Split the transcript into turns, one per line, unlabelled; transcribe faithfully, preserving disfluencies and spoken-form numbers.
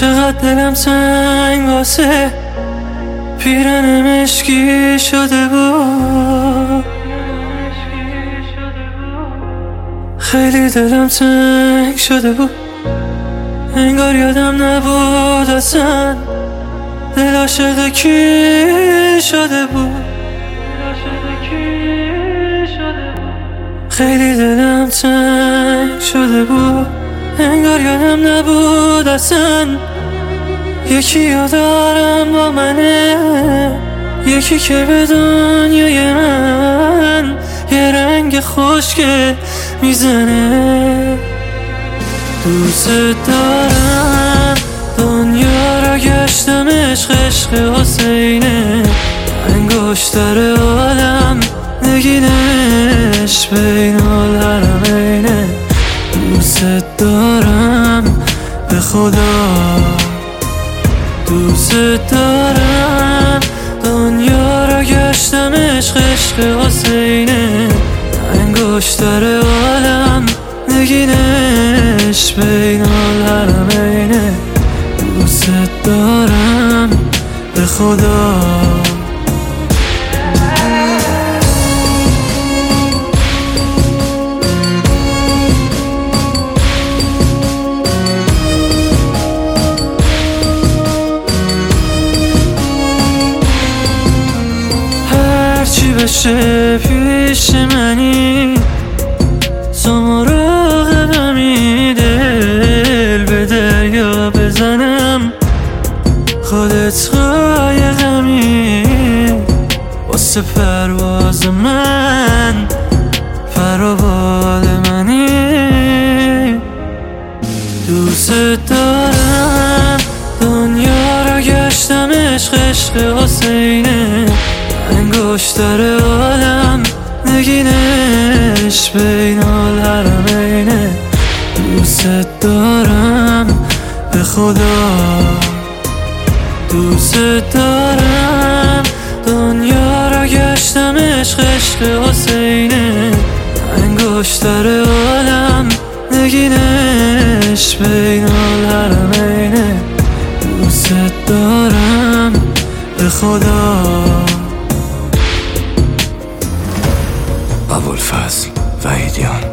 چقدر دلم تنگ واسه پیرن مشکی شده بود، خیلی دلم تنگ شده بود، انگار یادم نبود اصلا دل عاشق کی شده بود. خیلی دلم تنگ شده بود، انگار یادم نبود اصلا یکی رو دارم با منه، یکی که به دنیای من یه رنگ خوشگل میزنه. دوست دارم دنیا را گشتم، عشق عشق حسینه، انگشتر عالم نگینش بین الحرمینه. دوست دارم به خدا، دوست دارم دنیا را گشتم، عشق عشق حسینه، انگشتر عالم نگینش بین الحرمینه. دوست دارم به خدا. هرچی بشه پیش منی تو مراقبمی، دل به دریا بزنم خودت قایقمی، واسه پرواز من فراوال منی. دوست دارم دنیا را گشتم، عشق عشق حسینه، انگشتر عالم نگینش بین الحرمینه. دوست دارم به خدا، دوست دارم دنیا را گشتم، عشق عشق حسینه، انگشتر عالم نگینش بین الحرمینه. دوست دارم به خدا.
ابوالفضل وحیدیان.